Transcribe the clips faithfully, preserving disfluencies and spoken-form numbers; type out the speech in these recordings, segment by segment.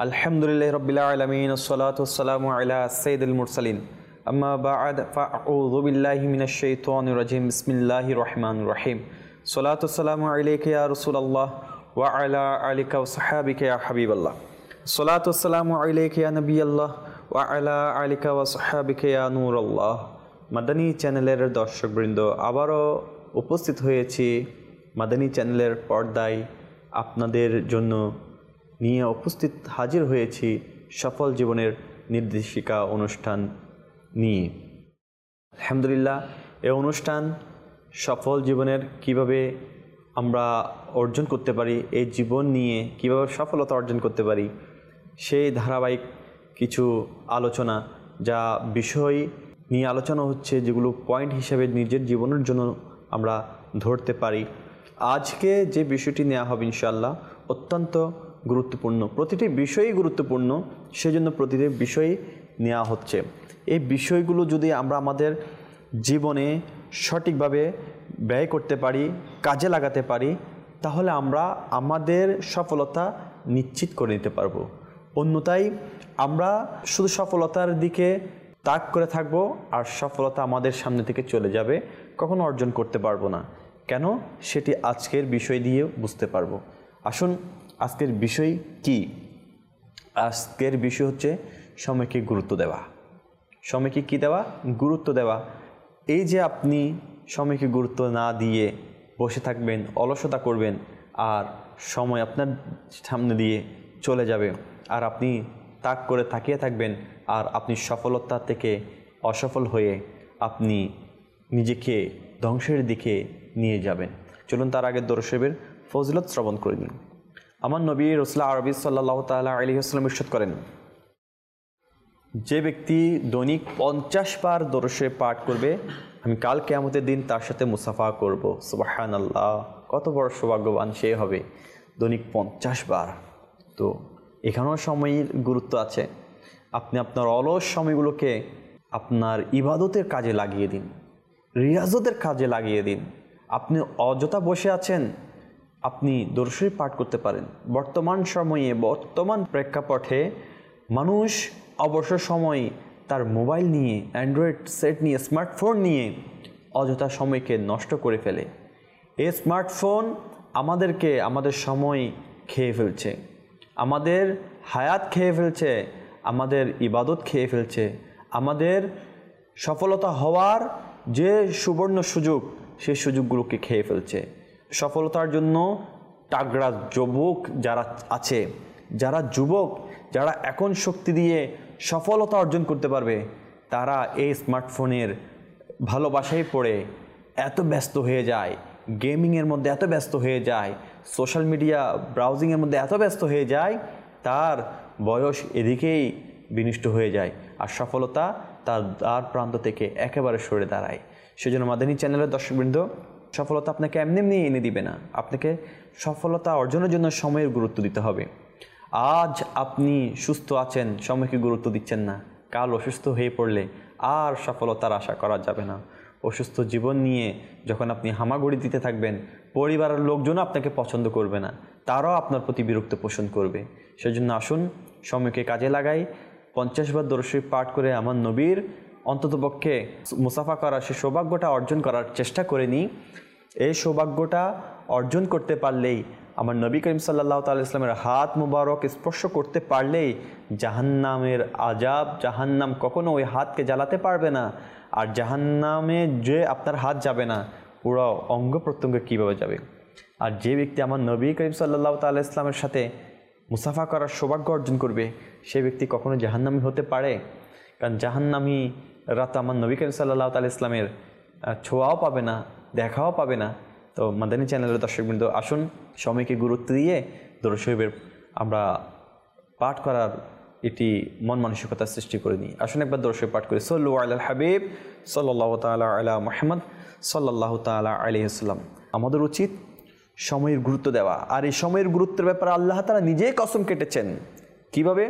আলহামদুলিল্লাহি রাব্বিল আলামিন ওয়াসসালাতু ওয়াসসালামু আলা সাইয়্যিদিল মুরসালিন আম্মা বা'দ ফাআউযু বিল্লাহি মিনাশ শাইতানির রাজিম বিসমিল্লাহির রহমানির রহিম সালাতু ওয়াসসালামু আলাইকা ইয়া রাসূলুল্লাহ ওয়া আলা আলিকা ওয়া সাহবিকা ইয়া হাবিবাল্লাহ সালাতু ওয়াসসালামু আলাইকা ইয়া নবিয়াল্লাহ ওয়া আলা আলিকা ওয়া সাহবিকা ইয়া নূরাল্লাহ। মাদানী চ্যানেলের দর্শকবৃন্দ, আবারও উপস্থিত হয়েছি মাদানী চ্যানেলের পর্দায় আপনাদের জন্য নিয়ে উপস্থিত হাজির হয়েছি সফল জীবনের নির্দেশিকা অনুষ্ঠান নিয়ে। আলহামদুলিল্লাহ, এই অনুষ্ঠান সফল জীবনের কিভাবে আমরা অর্জন করতে পারি, এই জীবন নিয়ে কিভাবে সফলতা অর্জন করতে পারি, সেই ধারাবাহিক কিছু আলোচনা, যা বিষয় নিয়ে আলোচনা হচ্ছে, যেগুলো পয়েন্ট হিসেবে নিজের জীবনের জন্য আমরা ধরতে পারি। আজকে যে বিষয়টি নেওয়া হবে ইনশাআল্লাহ অত্যন্ত গুরুত্বপূর্ণ। প্রতিটি বিষয়ই গুরুত্বপূর্ণ, সেজন্য প্রতিটি বিষয় নেওয়া হচ্ছে। এই বিষয়গুলো যদি আমরা আমাদের জীবনে সঠিকভাবে ব্যয় করতে পারি, কাজে লাগাতে পারি, তাহলে আমরা আমাদের সফলতা নিশ্চিত করে নিতে পারবো। অন্যথায় আমরা শুধু সফলতার দিকে তাক করে থাকবো আর সফলতা আমাদের সামনে থেকে চলে যাবে, কখনো অর্জন করতে পারবো না। কেন? সেটি আজকের বিষয় দিয়ে বুঝতে পারবো। আসুন, আজকের বিষয় কি? আজকের বিষয় হচ্ছে সময়কে গুরুত্ব দেওয়া। সময়কে কি দেওয়া? গুরুত্ব দেওয়া। এই যে আপনি সময়কে গুরুত্ব না দিয়ে বসে থাকবেন, অলসতা করবেন, আর সময় আপনার সামনে দিয়ে চলে যাবে, আর আপনি তাক করে তাকিয়ে থাকবেন, আর আপনি সফলতা থেকে অসফল হয়ে আপনি নিজেকে ধ্বংসের দিকে নিয়ে যাবেন। চলুন তার আগে দরুদ শরীফের ফজিলত শ্রবণ করে নিন। আমার নবী রাসূল আরবি সাল্লাল্লাহু তাআলা আলাইহি ওয়াসাল্লাম ইরশাদ করেন, যে ব্যক্তি দৈনিক পঞ্চাশ বার দরুদ শরীফ পাঠ করবে, আমি কাল কিয়ামতের দিন তার সাথে মুসাফা করব। সুবহানাল্লাহ, কত বড় সৌভাগ্যবান সে হবে, দৈনিক পঞ্চাশ বার। তো এখানেও সময়ের গুরুত্ব আছে। আপনি আপনার অলস সময়গুলোকে আপনার ইবাদতের কাজে লাগিয়ে দিন, রিয়াজতের কাজে লাগিয়ে দিন। আপনি অযথা বসে আছেন, আপনি দরুদ শরীফ পাঠ করতে পারেন। বর্তমান সময়ে, বর্তমান প্রেক্ষাপটে মানুষ অবসর সময় তার মোবাইল নিয়ে, অ্যান্ড্রয়েড সেট নিয়ে, স্মার্টফোন নিয়ে অযথা সময়কে নষ্ট করে ফেলে। এই স্মার্টফোন আমাদেরকে, আমাদের সময় খেয়ে ফেলছে, আমাদের হায়াত খেয়ে ফেলছে, আমাদের ইবাদত খেয়ে ফেলছে, আমাদের সফলতা হওয়ার যে সুবর্ণ সুযোগ, সেই সুযোগগুলোকে খেয়ে ফেলছে। সফলতার জন্য তাগড়া যুবক যারা আছে, যারা যুবক যারা এখন শক্তি দিয়ে সফলতা অর্জন করতে পারবে, তারা এই স্মার্টফোনের ভালোবাসায় পড়ে এত ব্যস্ত হয়ে যায়, গেমিংয়ের মধ্যে এত ব্যস্ত হয়ে যায়, সোশ্যাল মিডিয়া ব্রাউজিংয়ের মধ্যে এত ব্যস্ত হয়ে যায়, তার বয়স এদিকেই বিনষ্ট হয়ে যায়, আর সফলতা তার দ্বার প্রান্ত থেকে একেবারে সরে দাঁড়ায়। সেজন্য মাদানী চ্যানেলের দর্শকবৃন্দ, সফলতা আপনাকে এমনি এমনি এনে দিবে না। আপনাকে সফলতা অর্জনের জন্য সময়ের গুরুত্ব দিতে হবে। আজ আপনি সুস্থ আছেন, সময়কে গুরুত্ব দিচ্ছেন না, কাল অসুস্থ হয়ে পড়লে আর সফলতার আশা করা যাবে না। অসুস্থ জীবন নিয়ে যখন আপনি হামাগুড়ি দিতে থাকবেন, পরিবারের লোকজনও আপনাকে পছন্দ করবে না, তারাও আপনার প্রতি বিরক্ত পোষণ করবে। সেজন্য আসুন, সময়কে কাজে লাগাই। পঞ্চাশ বার দরুদ শরীফ পাঠ করে আমার নবীর অন্ততপক্ষে মুসাফা করার, সে সৌভাগ্যটা অর্জন করার চেষ্টা করে নিই। এই সৌভাগ্যটা অর্জন করতে পারলেই, আমার নবী করিম সাল্লাল্লাহু তাআলা ইসলামের হাত মুবারক স্পর্শ করতে পারলেই জাহান্নামের আযাব, জাহান্নাম কখনো ওই হাতকে জ্বালাতে পারবে না। আর জাহান্নামে যে আপনার হাত যাবে না, পুরো অঙ্গ প্রত্যঙ্গ কীভাবে যাবে? আর যে ব্যক্তি আমার নবী করিম সাল্লাল্লাহু তাআলা ইসলামের সাথে মুসাফা করার সৌভাগ্য অর্জন করবে, সে ব্যক্তি কখনো জাহান্নামী হতে পারে? কারণ জাহান্নামী রাত আমার নবী করিম সাল্লাল্লাহু তাআলা ইসলামের ছোঁয়াও পাবে না, দেখাও পাবে না। তো মাদানী চ্যানেলের দর্শকবৃন্দ, আসুন সময়কে গুরুত্ব দিয়ে দরুদ শরীফের আমরা পাঠ করার এটি মন মানসিকতার সৃষ্টি করে নিই। আসুন একবার দরুদ শরীফ পাঠ করি। সাল্লু আলাল হাবিব সাল্লাল্লাহু তাআলা আলা মুহাম্মদ সাল্লাল্লাহু তাআলা আলাইহি ওয়াসাল্লাম। আমাদের উচিত সময়ের গুরুত্ব দেওয়া। আর এই সময়ের গুরুত্বের ব্যাপারে আল্লাহ তাআলা নিজেই কসম কেটেছেন। কিভাবে?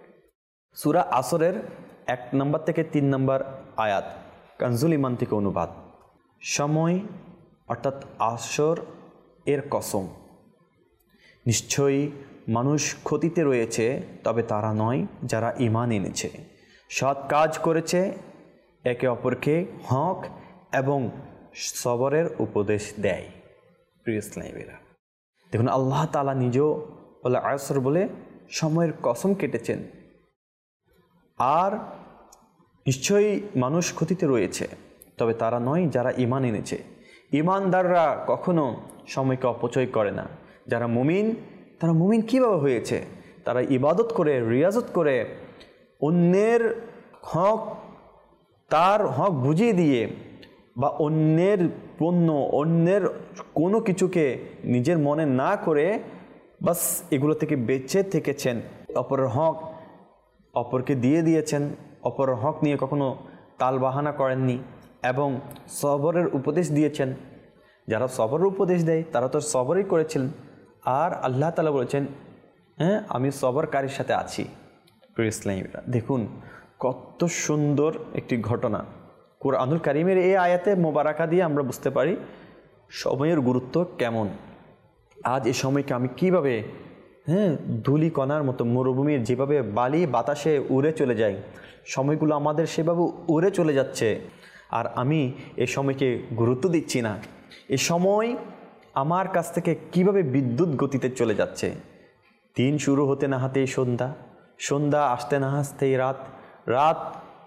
সূরা আসরের এক নম্বর থেকে তিন নম্বর আয়াত, কানজুল ইমান থেকে অনুবাদ। সময় অর্থাৎ আসর এর কসম, নিশ্চয়ই মানুষ ক্ষতিতে রয়েছে, তবে তারা নয় যারা ঈমান এনেছে, সৎ কাজ করেছে, একে অপরকে হক এবং সবরের উপদেশ দেয়। প্রিয় ইসলামীরা, দেখুন আল্লাহ তাআলা নিজেও বলে আসর বলে সময়ের কসম কেটেছেন। আর নিশ্চয়ই মানুষ ক্ষতিতে রয়েছে, তবে তারা নয় যারা ঈমান এনেছে। ঈমানদাররা কখনো সময়কে অপচয় করে না। যারা মুমিন, তারা মুমিন কীভাবে হয়েছে? তারা ইবাদত করে, রিয়াজত করে, অন্যের হক তার হক বুঝিয়ে দিয়ে বা অন্যের পণ্য, অন্যের কোনো কিছুকে নিজের মনে না করে বাস এগুলো থেকে বেঁচে থেকেছেন। অপরের হক অপরকে দিয়ে দিয়েছেন, অপরের হক নিয়ে কখনো তালবাহানা করেননি এবং সবরের উপদেশ দিয়েছেন। যারা সবরের উপদেশ দেয় তারা তো সবরই করেছিলেন। আর আল্লাহ তাআলা বলেছেন, হ্যাঁ আমি সবরকারীর সাথে আছি। প্রিয় ইসলামীরা, দেখুন কত সুন্দর একটি ঘটনা। কুরআনুল কারীমের এই আয়াতে মোবারকা দিয়ে আমরা বুঝতে পারি সময়ের গুরুত্ব কেমন। আজ এই সময়কে আমি কিভাবে হ্যাঁ ধুলি কণার মতো মরুভূমির যেভাবে বালি বাতাসে উড়ে চলে যায়, সময়গুলো আমাদের সেভাবে উড়ে চলে যাচ্ছে, আর আমি এই সময়কে গুরুত্ব দিচ্ছি না। এই সময় আমার কাছ থেকে কিভাবে বিদ্যুৎ গতিতে চলে যাচ্ছে। দিন শুরু হতে না হতেই সন্ধ্যা, সন্ধ্যা আসতে না আসতেই রাত, রাত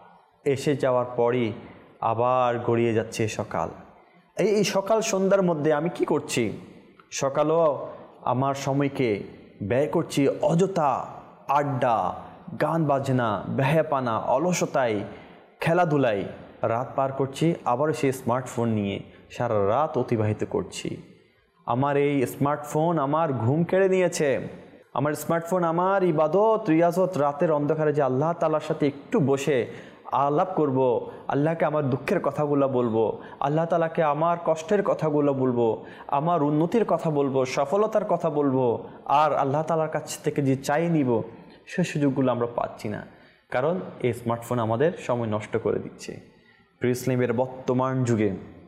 এসে যাওয়ার পরই আবার গড়িয়ে যাচ্ছে সকাল। এই এই সকাল সন্ধ্যার মধ্যে আমি কি করছি? সকালও আমার সময়কে ব্যয় করছি অযথা আড্ডা, গান বাজনা, বেহায়াপানা, অলসতায়, খেলাধুলায়। রাত পার করছি আবার সেই স্মার্টফোন নিয়ে সারা রাত অতিবাহিত করছি। আমার এই স্মার্টফোন আমার ঘুম কেড়ে নিয়েছে। আমার স্মার্টফোন আমার ইবাদত, রিয়াজত, রাতের অন্ধকারে যে আল্লাহ তাআলার সাথে একটু বসে আলাপ করব, আল্লাহকে আমার দুঃখের কথাগুলো বলবো, আল্লাহ তাআলাকে আমার কষ্টের কথাগুলো বলবো, আমার উন্নতির কথা বলবো, সফলতার কথা বলবো, আর আল্লাহ তাআলার কাছ থেকে যে চাই নিব, সে সুযোগগুলো আমরা পাচ্ছি না। কারণ এই স্মার্টফোন আমাদের সময় নষ্ট করে দিচ্ছে। প্রিয় ইসলামের বর্তমান যুগে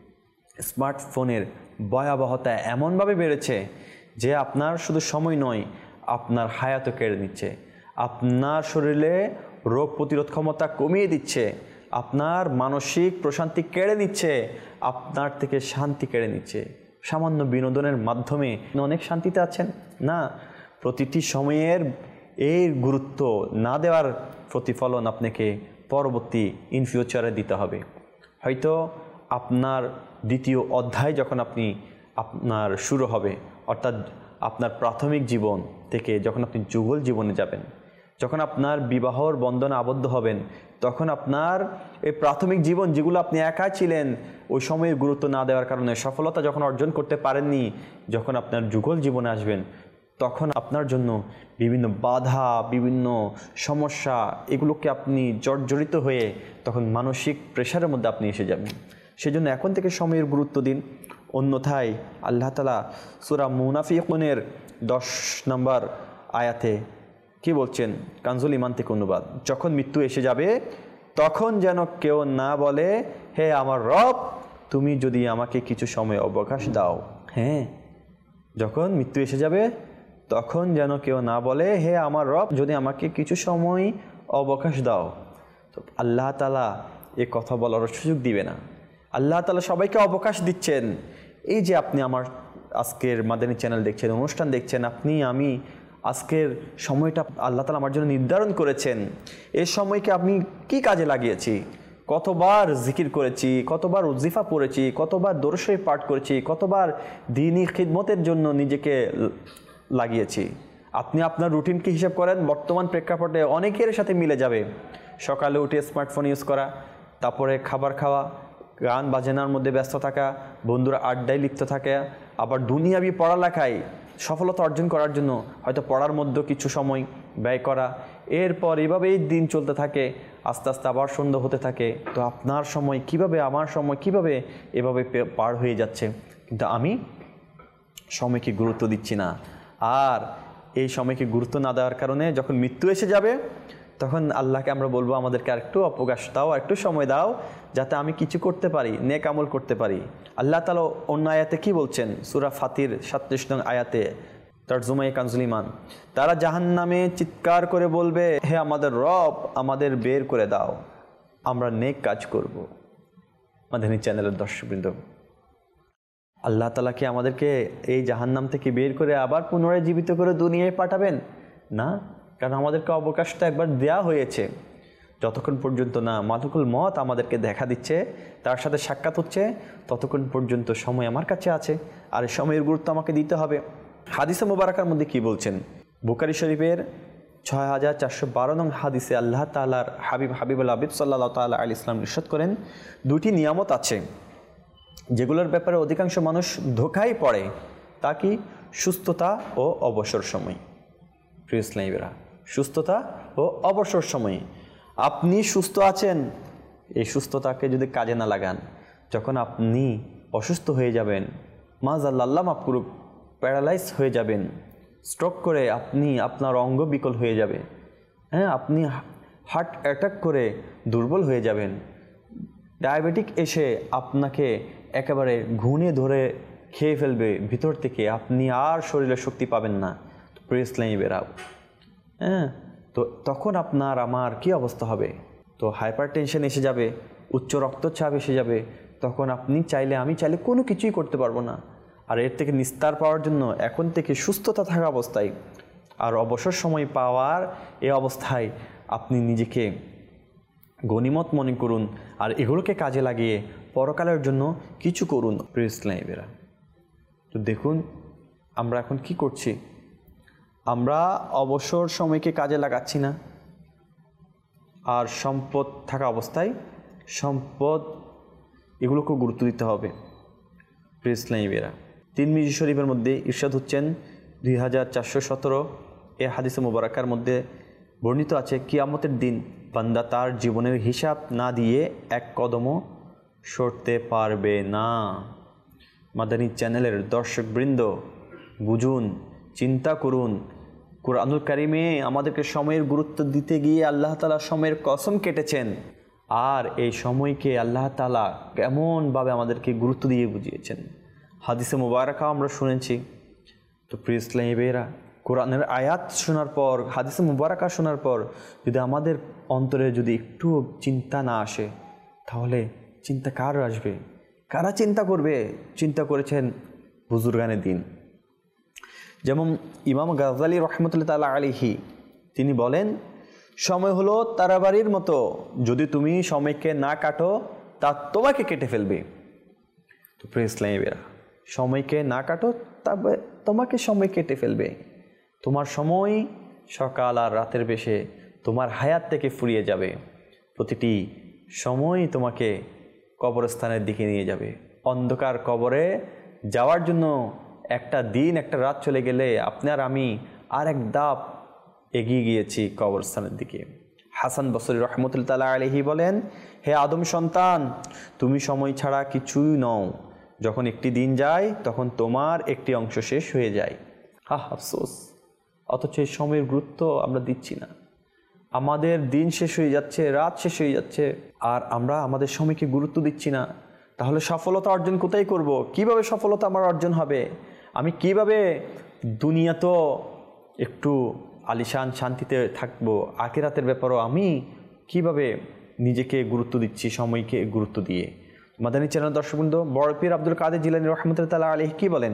স্মার্টফোনের ভয়াবহতা এমনভাবে বেড়েছে যে আপনার শুধু সময় নয়, আপনার হায়াতও কেড়ে নিচ্ছে, আপনার শরীরে রোগ প্রতিরোধ ক্ষমতা কমিয়ে দিচ্ছে, আপনার মানসিক প্রশান্তি কেড়ে নিচ্ছে, আপনার থেকে শান্তি কেড়ে নিচ্ছে। সামান্য বিনোদনের মাধ্যমে অনেক শান্তিতে আছেন না, প্রতিটি সময়ের এই গুরুত্ব না দেওয়ার প্রতিফলন আপনাকে পরবর্তী ইন ফিউচারে দিতে হবে। হয়তো আপনার দ্বিতীয় অধ্যায় যখন আপনি আপনার শুরু হবে, অর্থাৎ আপনার প্রাথমিক জীবন থেকে যখন আপনি যুগল জীবনে যাবেন, যখন আপনার বিবাহর বন্ধনে আবদ্ধ হবেন, তখন আপনার এই প্রাথমিক জীবন যেগুলো আপনি একা ছিলেন, ওই সময়ের গুরুত্ব না দেওয়ার কারণে সফলতা যখন অর্জন করতে পারেননি, যখন আপনার যুগল জীবনে আসবেন, তখন আপনার জন্য বিভিন্ন বাধা, বিভিন্ন সমস্যা, এগুলোকে আপনি জর্জরিত হয়ে তখন মানসিক প্রেশারের মধ্যে আপনি এসে যাবেন। সেজন্য এখন থেকে সময়ের গুরুত্ব দিন। অন্যথায় আল্লাহ তাআলা সূরা মুনাফিকুনের দশ নম্বর আয়াতে কি বলছেন? কানজুল ঈমান থেকে অনুবাদ, যখন মৃত্যু এসে যাবে তখন যেন কেউ না বলে, হে আমার রব, তুমি যদি আমাকে কিছু সময় অবকাশ দাও। হ্যাঁ, যখন মৃত্যু এসে যাবে তখন যেন কেউ না বলে, হে আমার রব, যদি আমাকে কিছু সময় অবকাশ দাও। তো আল্লাহ তাআলা এ কথা বলার সুযোগ দিবে না। আল্লাহ তাআলা সবাইকে অবকাশ দিচ্ছেন। এই যে আপনি আমার আজকের মাদানী চ্যানেল দেখছেন, অনুষ্ঠান দেখছেন, আপনি আমি আজকের সময়টা আল্লাহ তাআলা আমার জন্য নির্ধারণ করেছেন। এই সময়কে আমি কি কাজে লাগিয়েছি? কতবার জিকির করেছি, কতবার উজিফা পড়েছি, কতবার দরুদ শরীফ পাঠ করেছি, কতবার দ্বীনি খিদমতের জন্য নিজেকে লাগিয়েছি। আপনি আপনার রুটিনকে হিসাব করেন, বর্তমান প্রেক্ষাপটে অনেকের সাথে মিলে যাবে। সকালে উঠে স্মার্টফোন ইউজ করা, তারপরে খাবার খাওয়া, গান বাজনার মধ্যে ব্যস্ত থাকা, বন্ধুরা আড্ডায় লিপ্ত থাকে, আবার দুনিয়াবি পড়ালেখায় সফলতা অর্জন করার জন্য হয়তো পড়ার মধ্যে কিছু সময় ব্যয় করা, এরপর এভাবেই দিন চলতে থাকে, আস্তে আস্তে আবার সন্ধ্যা হতে থাকে। তো আপনার সময় কিভাবে, আমার সময় কিভাবে এভাবে পার হয়ে যাচ্ছে, কিন্তু আমি সময়কে গুরুত্ব দিচ্ছি না। আর এই সময়কে গুরুত্ব না দেওয়ার কারণে যখন মৃত্যু এসে যাবে তখন আল্লাহকে আমরা বলবো, আমাদেরকে আরেকটু অবকাশ দাও, একটু সময় দাও, যাতে আমি কিছু করতে পারি, নেক আমল করতে পারি। আল্লাহ তাআলা অন্য আয়াতে কি বলছেন? সূরা ফাতির সাতত্রিশ নং আয়াতে, তর্জমায়ে কানজুল ঈমান। তারা জাহান্নামে চিৎকার করে বলবে, হে আমাদের রব, আমাদের বের করে দাও, আমরা নেক কাজ করব। মাদানী চ্যানেলের দর্শকবৃন্দ, আল্লাহ তাআলা কি আমাদেরকে এই জাহান্নাম থেকে বের করে আবার পুনরায় জীবিত করে দুনিয়ায় পাঠাবেন? না, কারণ আমাদেরকে অবকাশটা একবার দেয়া হয়েছে। যতক্ষণ পর্যন্ত না মালাকুল মত আমাদেরকে দেখা দিচ্ছে, তার সাথে সাক্ষাৎ হচ্ছে, ততক্ষণ পর্যন্ত সময় আমার কাছে আছে, আর এই সময়ের গুরুত্ব আমাকে দিতে হবে। হাদিসে মুবারাকার মধ্যে কি বলছেন? বুখারী শরীফের ছয় হাজার চারশো বারো নং হাদিসে আল্লাহ তাআলার হাবিব হাবিবুল হাবিব সাল্লাল্লাহু তাআলা আলাইহি ইসলাম ইরশাদ করেন, দুটি নিয়ামত আছে যেগুলোর ব্যাপারে অধিকাংশ মানুষ ধোঁকায় পড়ে। তা কি? সুস্থতা ও অবসর সময়। প্রিয় ইসলামীরা, সুস্থতা ও অবসর সময়। আপনি সুস্থ আছেন, এই সুস্থতাকে যদি কাজে না লাগান, যখন আপনি অসুস্থ হয়ে যাবেন, মাযাল্লাহ মাফ করুক, প্যারালাইজ হয়ে যাবেন, স্ট্রোক করে আপনি আপনার অঙ্গ বিকল হয়ে যাবে, হ্যাঁ, আপনি হার্ট অ্যাটাক করে দুর্বল হয়ে যাবেন, ডায়াবেটিক এসে আপনাকে একেবারে ঘুণে ধরে খেয়ে ফেলবে ভিতর থেকে, আপনি আর শরীরে শক্তি পাবেন না। তো প্রিয় ইসলামী বেরাও, হ্যাঁ, তো তখন আপনার আমার কি অবস্থা হবে? তো হাইপার টেনশন এসে যাবে, উচ্চ রক্তচাপ এসে যাবে, তখন আপনি চাইলে আমি চাইলে কোনো কিছুই করতে পারবো না। আর এর থেকে নিস্তার পাওয়ার জন্য এখন থেকে সুস্থতা থাকা অবস্থায় আর অবসর সময় পাওয়ার এই অবস্থায় আপনি নিজেকে গনিমত মনে করুন, আর এগুলোকে কাজে লাগিয়ে পরকালের জন্য কিছু করুন। প্রিয় ইসলামীরা, তো দেখুন আমরা এখন কি করছি, আমরা অবসর সময়কে কাজে লাগাচ্ছি না, আর সম্পদ থাকা অবস্থায় সম্পদ এগুলোকে গুরুত্ব দিতে হবে। প্রিয় ইসলামীরা, তিরমিজি শরীফের মধ্যে ইরশাদ হচ্ছেন দুই হাজার চারশো সতেরো এ হাদিসে মুবারাকার মধ্যে বর্ণিত আছে, কিয়ামতের দিন বান্দা তার জীবনের হিসাব না দিয়ে এক কদমও সরতে পারবে না। মাদানী চ্যানেলের দর্শকবৃন্দ, বুঝুন, চিন্তা করুন, কুরআনুল কারিমে আমাদেরকে সময়ের গুরুত্ব দিতে গিয়ে আল্লাহ তাআলা সময়ের কসম কেটেছেন, আর এই সময়কে আল্লাহ তাআলা কেমনভাবে আমাদেরকে গুরুত্ব দিয়ে বুঝিয়েছেন হাদিসে মুবারাকা আমরা শুনেছি। তো প্রিয় ইসলামী ভাইয়েরা, কোরআনের আয়াত শোনার পর, হাদিসে মুবারাকা শোনার পর যদি আমাদের অন্তরে যদি একটু চিন্তা না আসে, তাহলে চিন্তা কার আসবে? কারা চিন্তা করবে? চিন্তা করেছেন বুজুর্গানে দিন। যেমন ইমাম গাজ্জালী রহমতুল্লাহ তাআলা আলাইহি তিনি বলেন, সময় হলো তারাবাড়ির মতো, যদি তুমি সময়কে না কাটো তা তোমাকে কেটে ফেলবে। তো প্রিয় ইসলামী ভাইয়েরা, সময়কে না কাটো তবে তোমাকে সময় কেটে ফেলবে। তোমার সময় সকাল আর রাতের বেশে তোমার হায়াত থেকে ফুরিয়ে যাবে। প্রতিটি সময় তোমাকে কবরস্থানের দিকে নিয়ে যাবে। অন্ধকার কবরে যাওয়ার জন্য একটা দিন একটা রাত চলে গেলে আপনার আমি আর এক ধাপ এগিয়ে গিয়েছি কবরস্থানের দিকে। হাসান বসরি রহমতুল্লাহ তাআলা আলাইহি বলেন, হে আদম সন্তান, তুমি সময় ছাড়া কিছুই নও। যখন একটি দিন যায় তখন তোমার একটি অংশ শেষ হয়ে যায়। হা আফসোস, অথচ এই সময়ের গুরুত্ব আমরা দিচ্ছি না। আমাদের দিন শেষ হয়ে যাচ্ছে, রাত শেষ হয়ে যাচ্ছে, আর আমরা আমাদের সময়কে গুরুত্ব দিচ্ছি না। তাহলে সফলতা অর্জন কোথায় করব? কিভাবে সফলতা আমার অর্জন হবে? আমি কিভাবে দুনিয়া তো একটু আলিশান শান্তিতে থাকবো, আখিরাতের ব্যাপারও আমি কিভাবে নিজেকে গুরুত্ব দিচ্ছি, সময়কে গুরুত্ব দিয়ে। মাদানী চ্যানেল দর্শকবৃন্দ, বড় পীর আব্দুল কাদের জিলানী রহমতুল্লাহ তাআলা আলাইহি কি বলেন?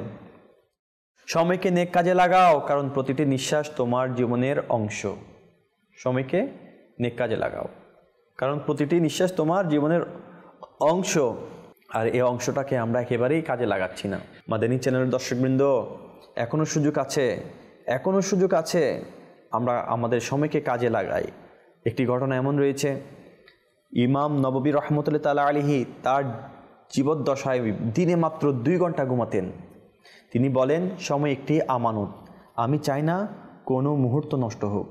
সময়কে নেক কাজে লাগাও, কারণ প্রতিটি নিঃশ্বাস তোমার জীবনের অংশ। সময়কে নেক কাজে লাগাও, কারণ প্রতিটি নিঃশ্বাস তোমার জীবনের অংশ, আর এই অংশটাকে আমরা একেবারেই কাজে লাগাচ্ছি না। মাদানী চ্যানেলের দর্শকবৃন্দ, এখনও সুযোগ আছে, এখনও সুযোগ আছে, আমরা আমাদের সময়কে কাজে লাগাই। একটি ঘটনা এমন রয়েছে, ইমাম নববী রহমতুল্লাহ তাআলা আলাইহি তার জীবদ্দশায় দিনে মাত্র দুই ঘন্টা ঘুমাতেন। তিনি বলেন, সময় একটি আমানত, আমি চাই না কোনো মুহূর্ত নষ্ট হোক।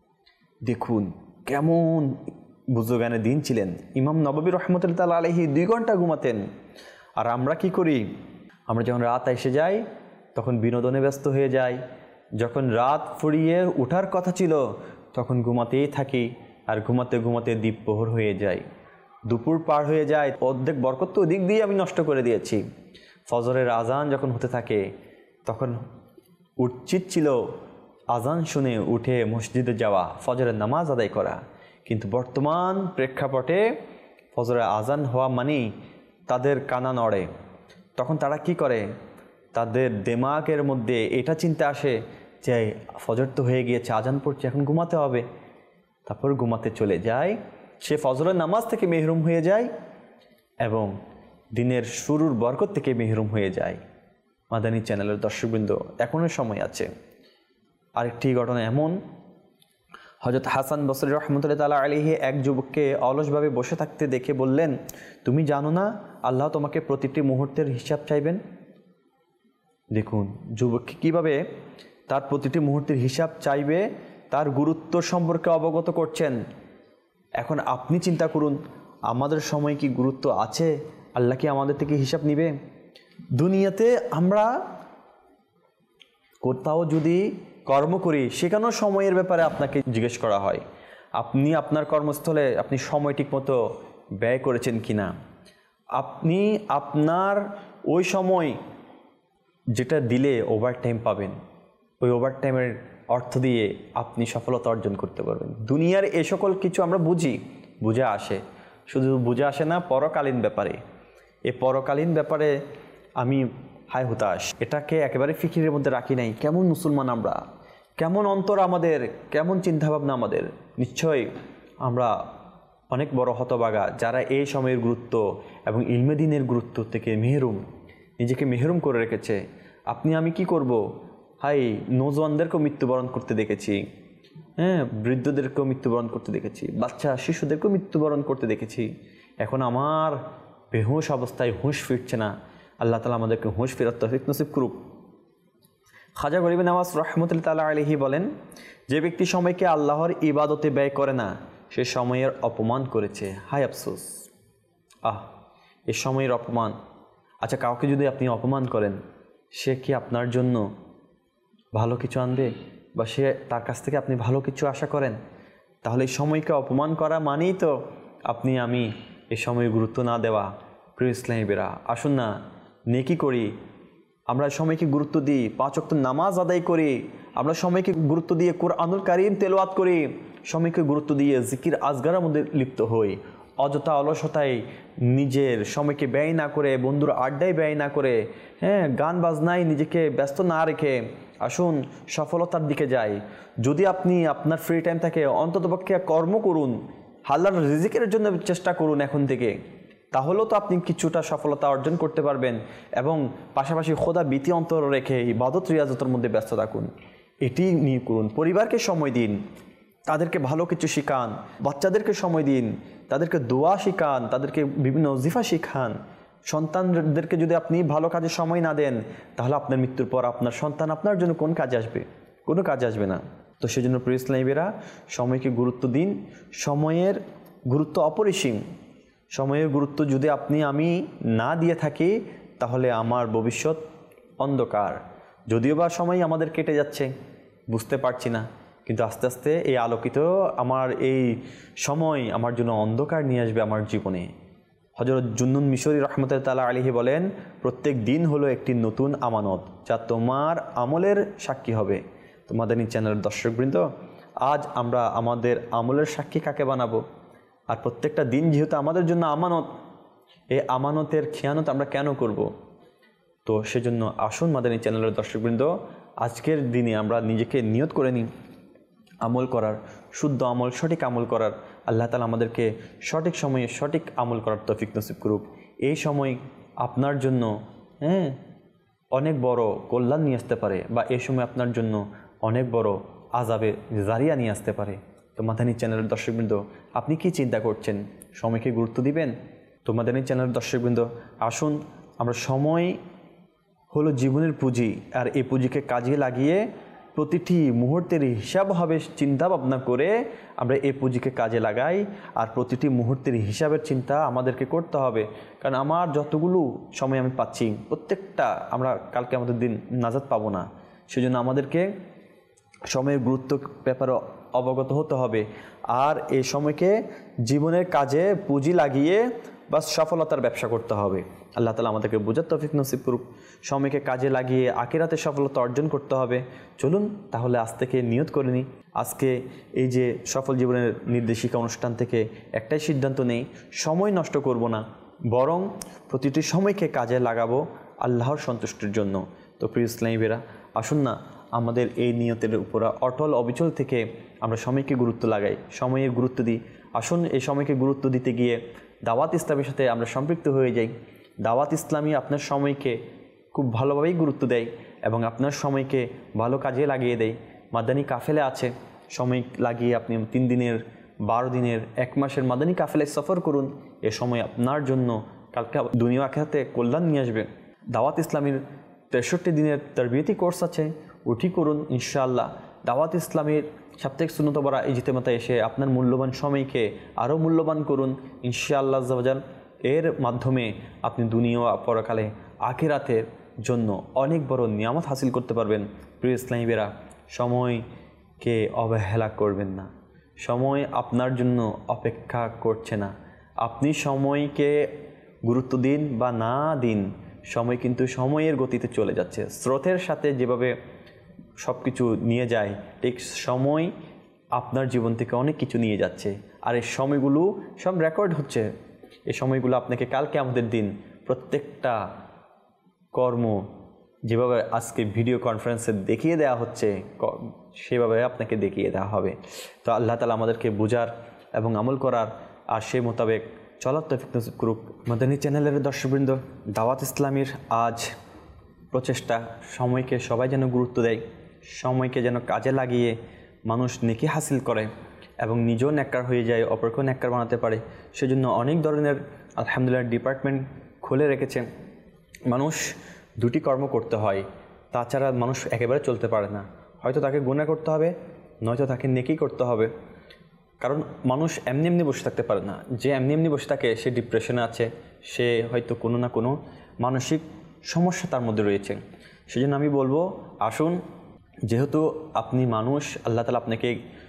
দেখুন কেমন বুজুর্গানের দিন ছিলেন। ইমাম নববী রহমতুল্লাহ তাআলা আলাইহি দুই ঘন্টা ঘুমাতেন। আর আমরা কি করি? আমরা যখন রাত এসে যাই তখন বিনোদনে ব্যস্ত হয়ে যাই, যখন রাত ফুরিয়ে ওঠার কথা ছিল তখন ঘুমাতেই থাকি, আর ঘুমাতে ঘুমাতে দ্বীপ্রহর হয়ে যায়, দুপুর পার হয়ে যায়, অর্ধেক বরকত তো ওদিক দিয়ে আমি নষ্ট করে দিয়েছি। ফজরের আজান যখন হতে থাকে তখন উচিত ছিল আজান শুনে উঠে মসজিদে যাওয়া, ফজরের নামাজ আদায় করা। কিন্তু বর্তমান প্রেক্ষাপটে ফজরের আজান হওয়া মানেই তাদের কানা নড়ে। তখন তারা কি করে, তাদের দিমাগের মধ্যে এটা চিন্তা আসে যে ফজর তো হয়ে গিয়েছে, আজান পড়ছে, এখন ঘুমাতে হবে। তারপর ঘুমাতে চলে যায়, সে ফজরের নামাজ থেকে মেহরুম হয়ে যায় এবং দিনের শুরুর বরকত থেকে মেহরুম হয়ে যায়। মাদানী চ্যানেলের দর্শকবৃন্দ, এখনও সময় আছে। আরেকটি ঘটনা এমন, হযরত হাসান বসরি রহমতুল্লাহ তাআলা আলাইহি এক যুবককে অলসভাবে বসে থাকতে দেখে বললেন, তুমি জানো না আল্লাহ তোমাকে প্রতিটি মুহূর্তের হিসাব চাইবেন? দেখুন যুবককে কীভাবে তার প্রতিটি মুহূর্তের হিসাব চাইবে তার গুরুত্ব সম্পর্কে অবগত করছেন। এখন আপনি চিন্তা করুন, আমাদের সময় কি গুরুত্ব আছে? আল্লাহ কি আমাদের থেকে হিসাব নিবে? দুনিয়াতে আমরা কোথাও যদি কর্ম করি, সেখানেও সময়ের ব্যাপারে আপনাকে জিজ্ঞেস করা হয়, আপনি আপনার কর্মস্থলে আপনি সময় ঠিকমতো ব্যয় করেছেন কি না। আপনি আপনার ওই সময় যেটা দিলে ওভার টাইম পাবেন, ওই ওভার টাইমের অর্থ দিয়ে আপনি সফলতা অর্জন করতে পারবেন। দুনিয়ার এ সকল কিছু আমরা বুঝি, বুঝে আসে, শুধু বুঝে আসে না, পরকালীন ব্যাপারে। এ পরকালীন ব্যাপারে আমি হায় হতাশ, এটাকে একেবারে ফিকিরের মধ্যে রাখি নাই। কেমন মুসলমান আমরা, কেমন অন্তর আমাদের, কেমন চিন্তাভাবনা আমাদের। নিশ্চয়ই আমরা অনেক বড় হতভাগা যারা এই সময়ের গুরুত্ব এবং ইলমে দ্বীনের গুরুত্ব থেকে মেহরুম, নিজেকে মেহরুম করে রেখেছে। আপনি আমি কি করব? হাই, নৌজওয়ানদেরকেও মৃত্যুবরণ করতে দেখেছি, হ্যাঁ, বৃদ্ধদেরকেও মৃত্যুবরণ করতে দেখেছি, বাচ্চা শিশুদেরকেও মৃত্যুবরণ করতে দেখেছি। এখন আমার বেহুশ অবস্থায় হুঁশ ফিরছে না। আল্লাহ তাআলা আমাদেরকে হুঁশ ফেরার তৌফিক নসিব করুক। খাজা গরিব নওয়াজ রহমতুল্লাহ তাআলা আলাইহি বলেন, যে ব্যক্তি সময়কে আল্লাহর ইবাদতে ব্যয় করে না, সে সময়ের অপমান করেছে। হায় আফসোস, আহ এ সময়ের অপমান। আচ্ছা, কাউকে যদি আপনি অপমান করেন, সে কি আপনার জন্য ভালো কিছু আনবে? বা সে তার কাছ থেকে আপনি ভালো কিছু আশা করেন? তাহলে এই সময়কে অপমান করা মানেই তো আপনি আমি এই সময়ে গুরুত্ব না দেওয়া। প্রিয় ইসলামী বেরা, আসুন না নেকি করি, আমরা সময়কে গুরুত্ব দিই, পাঁচ ওয়াক্ত নামাজ আদায় করি, আমরা সময়কে গুরুত্ব দিয়ে কুরআনুল কারীম তেলাওয়াত করি, সময়কে গুরুত্ব দিয়ে জিকির আজগারের মধ্যে লিপ্ত হই। অযথা অলসতায় নিজের সময়কে ব্যয় না করে, বন্ধুর আড্ডায় ব্যয় না করে, হ্যাঁ, গান বাজনায় নিজেকে ব্যস্ত না রেখে আসুন সফলতার দিকে যাই। যদি আপনি আপনার ফ্রি টাইম থাকে, অন্ততপক্ষে কর্ম করুন, হালাল রিজিকের জন্য চেষ্টা করুন এখন থেকে, তাহলেও তো আপনি কিছুটা সফলতা অর্জন করতে পারবেন। এবং পাশাপাশি খোদা ভীতি অন্তর রেখে ইবাদত রিয়াজতের মধ্যে ব্যস্ত থাকুন, এটি নিয়ে করুন। পরিবারকে সময় দিন, তাদেরকে ভালো কিছু শিখান, বাচ্চাদেরকে সময় দিন, তাদেরকে দোয়া শিখান, তাদেরকে বিভিন্ন ওজিফা শিখান। সন্তানদেরকে যদি আপনি ভালো কাজে সময় না দেন, তাহলে আপনার মৃত্যুর পর আপনার সন্তান আপনার জন্য কোন কাজে আসবে? কোনো কাজে আসবে না। তো সেজন্য প্রিয় ইসলামীরা, সময়কে গুরুত্ব দিন। সময়ের গুরুত্ব অপরিসীম। সময়ের গুরুত্ব যদি আপনি আমি না দিয়ে থাকি, তাহলে আমার ভবিষ্যৎ অন্ধকার। যদিও বা সময় আমাদের কেটে যাচ্ছে, বুঝতে পারছি না, কিন্তু আস্তে আস্তে এই আলোকিত আমার এই সময় আমার জন্য অন্ধকার নিয়ে আসবে আমার জীবনে। হযরত জুন্নুন মিশরি রহমতুল্লাহ তাআলা আলাইহি বলেন, প্রত্যেক দিন হলো একটি নতুন আমানত, যা তোমার আমলের সাক্ষী হবে। তো মাদানী চ্যানেলের দর্শকবৃন্দ, আজ আমরা আমাদের আমলের সাক্ষী কাকে বানাবো? আর প্রত্যেকটা দিন যেহেতু আমাদের জন্য আমানত, এই আমানতের খেয়ানত আমরা কেন করব? তো সেজন্য আসুন মাদানী চ্যানেলের দর্শকবৃন্দ, আজকের দিনে আমরা নিজেকে নিয়ত করে নিই আমল করার, শুদ্ধ আমল, সঠিক আমল করার। আল্লাহ তাআলা আমাদেরকে সঠিক সময়ে সঠিক আমল করার তৌফিক নসিব করুক। এই সময় আপনার জন্য হ্যাঁ অনেক বড় কল্যাণ নিয়ে আসতে পারে, বা এই সময় আপনার জন্য অনেক বড় আযাবে জারিয়া নিয়ে আসতে পারে। তো মাদানী চ্যানেলের দর্শকবৃন্দ, আপনি কি চিন্তা করছেন? সময়কে গুরুত্ব দিবেন? তো মাদানী চ্যানেলের দর্শকবৃন্দ, আসুন আমরা, সময় হলো জীবনের পুঁজি, আর এই পুঁজিকে কাজে লাগিয়ে প্রতিটি মুহূর্তের হিসাব হবে চিন্তা ভাবনা করে আমরা এই পুঁজিকে কাজে লাগাই। আর প্রতিটি মুহূর্তের হিসাবের চিন্তা আমাদেরকে করতে হবে, কারণ আমার যতগুলো সময় আমি পাচ্ছি, প্রত্যেকটা আমরা কালকে আমাদের দিন নাজাত পাবো না। সেজন্য আমাদেরকে সময়ের গুরুত্ব ব্যাপারে অবগত হতে হবে। আর এই সময়কে জীবনের কাজে পুঁজি লাগিয়ে বাস সফলতার ব্যবসা করতে হবে। আল্লাহ তাআলা আমাদেরকে বোঝার তৌফিক নসিব করুক। সময়কে কাজে লাগিয়ে আখিরাতে সফলতা অর্জন করতে হবে। চলুন তাহলে আজ থেকে নিয়ত করে নিই, আজকে এই যে সফল জীবনের নির্দেশিকা অনুষ্ঠান থেকে একটাই সিদ্ধান্ত নেই, সময় নষ্ট করব না, বরং প্রতিটি সময়কে কাজে লাগাবো আল্লাহর সন্তুষ্টির জন্য। তো প্রিয় ইসলামী ভাইরা, আসুন না আমাদের এই নিয়তের উপর অটল অবিচল থেকে আমরা সময়কে গুরুত্ব লাগাই, সময়ের গুরুত্ব দিই। আসুন এই সময়কে গুরুত্ব দিতে গিয়ে দাওয়াত ইসলামের সাথে আমরা সম্পৃক্ত হয়ে যাই। দাওয়াত ইসলামী আপনার সময়কে খুব ভালোভাবেই গুরুত্ব দেয় এবং আপনার সময়কে ভালো কাজে লাগিয়ে দেয়। মাদানী কাফেলা আছে, সময় লাগিয়ে আপনি তিন দিনের, বারো দিনের, এক মাসের মাদানী কাফেলায় সফর করুন। এ সময় আপনার জন্য কালকে দুনিয়া আখিরাতে কল্যাণ নিয়ে আসবে। দাওয়াত ইসলামীর তেষট্টি দিনের তারবিয়তি কোর্স আছে, উঠি করুন ইনশাআল্লাহ। দাওয়াত ইসলামীর সাপ্তাহিক সুন্নত বরা ইজতেমাতে এসে আপনার মূল্যবান সময়কে আরও মূল্যবান করুন ইনশাআল্লাহ আজ্জা ওয়া জাল। এর মাধ্যমে আপনি দুনিয়া পরকালে আখিরাতের জন্য অনেক বড় নিয়ামত হাসিল করতে পারবেন। প্রিয় ইসলামী ভাইরা, সময়কে অবহেলা করবেন না। সময় আপনার জন্য অপেক্ষা করছে না। আপনি সময়কে গুরুত্ব দিন বা না দিন, সময় কিন্তু সময়ের গতিতে চলে যাচ্ছে। স্রোতের সাথে যেভাবে সব কিছু নিয়ে যায়, ঠিক সময় আপনার জীবন থেকে অনেক কিছু নিয়ে যাচ্ছে। আর এই সময়গুলো সব রেকর্ড হচ্ছে। এই সময়গুলো আপনাকে কালকে আমাদের দিন প্রত্যেকটা কর্ম যেভাবে আজকে ভিডিও কনফারেন্সে দেখিয়ে দেওয়া হচ্ছে, সেভাবে আপনাকে দেখিয়ে দেওয়া হবে। তো আল্লাহ তাআলা আমাদেরকে বোঝার এবং আমল করার আর সেই মোতাবেক চলার তৌফিক নসিব করুক। মাদানী চ্যানেলের দর্শকবৃন্দ, দাওয়াত ইসলামীর আজ প্রচেষ্টা সময়কে সবাই যেন গুরুত্ব দেয়, সময়কে যেন কাজে লাগিয়ে মানুষ নেকি হাসিল করে এবং নিজেও নেককার হয়ে যায়, অপরকেও নেককার বানাতে পারে। সেজন্য অনেক ধরনের আলহামদুলিল্লাহ ডিপার্টমেন্ট খুলে রেখেছে। মানুষ দুটি কর্ম করতে হয়, তাছাড়া মানুষ একেবারে চলতে পারে না। হয়তো তাকে গুনাহ করতে হবে, নয়তো তাকে নেকি করতে হবে। কারণ মানুষ এমনি এমনি বসে থাকতে পারে না। যে এমনি এমনি বসে থাকে সে ডিপ্রেশনে আছে, সে হয়তো কোনো না কোনো মানসিক সমস্যা তার মধ্যে রয়েছে। সেজন্য আমি বলবো, আসুন, যেহেতু আপনি মানুষ, আল্লাহ তাআলা আপনাকে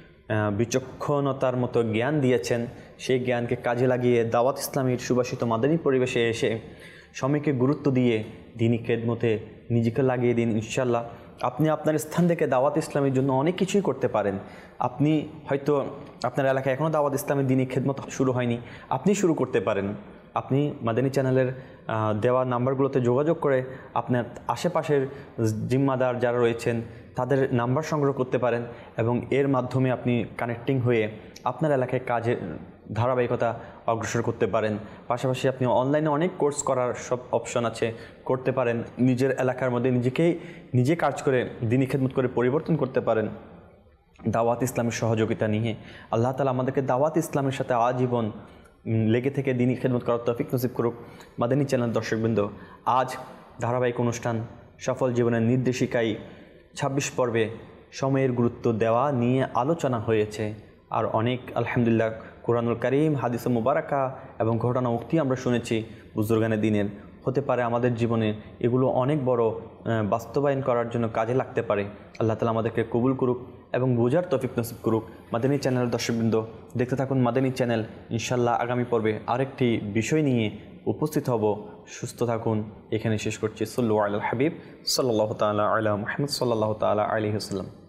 বিচক্ষণতার মতো জ্ঞান দিয়েছেন, সেই জ্ঞানকে কাজে লাগিয়ে দাওয়াত ইসলামীর সুবাসিত মাদানী পরিবেশে এসে সময়কে গুরুত্ব দিয়ে দ্বীনি খেদমতে নিজেকে লাগিয়ে দিন। ইনশাআল্লাহ আপনি আপনার স্থান থেকে দাওয়াত ইসলামের জন্য অনেক কিছুই করতে পারেন। আপনি হয়তো আপনার এলাকায় এখনও দাওয়াত ইসলামের দ্বীনি খেদমত শুরু হয়নি, আপনি শুরু করতে পারেন। আপনি মাদানী চ্যানেলের দেওয়া নাম্বারগুলোতে যোগাযোগ করে আপনার আশেপাশের জিম্মাদার যারা রয়েছেন তাদের নাম্বার সংগ্রহ করতে পারেন এবং এর মাধ্যমে আপনি কানেক্টিং হয়ে আপনার এলাকায় কাজের ধারাবাহিকতা অগ্রসর করতে পারেন। পাশাপাশি আপনি অনলাইনে অনেক কোর্স করার সব অপশন আছে, করতে পারেন। নিজের এলাকার মধ্যে নিজেকেই নিজে কাজ করে দ্বীনি খেদমত করে পরিবর্তন করতে পারেন দাওয়াত ইসলামের সহযোগিতা নিয়ে। আল্লাহ তাআলা আমাদেরকে দাওয়াত ইসলামের সাথে আজীবন লেগে থেকে দ্বীনি খেদমত করার তৌফিক নসিব করুক। মাদানী চ্যানেল দর্শকবৃন্দ, আজ ধারাবাহিক অনুষ্ঠান সফল জীবনের নির্দেশিকায় ছাব্বিশ পর্বে সময়ের গুরুত্ব দেওয়া নিয়ে আলোচনা হয়েছে। আর অনেক আলহামদুলিল্লাহ কোরআনুল কারীম, হাদিসে মুবারাকা এবং ঘটনা উক্তি আমরা শুনেছি বুজুর্গানে দিনের। হতে পারে আমাদের জীবনে এগুলো অনেক বড় বাস্তবায়ন করার জন্য কাজে লাগতে পারে। আল্লাহ তাআলা আমাদেরকে কবুল করুক এবং বোঝার তৌফিক নসিব করুক। মাদানী চ্যানেল দর্শকবৃন্দ, দেখতে থাকুন মাদানী চ্যানেল। ইনশাআল্লাহ আগামী পর্বে আরেকটি বিষয় নিয়ে উপস্থিত হব। সুস্থ থাকুন। এখানে শেষ করছি। সাল্লু আলাল হাবিব সাল্লাল্লাহু তাআলা আলা মুহাম্মদ সাল্লাল্লাহু তাআলা আলাইহি ওয়াসাল্লাম।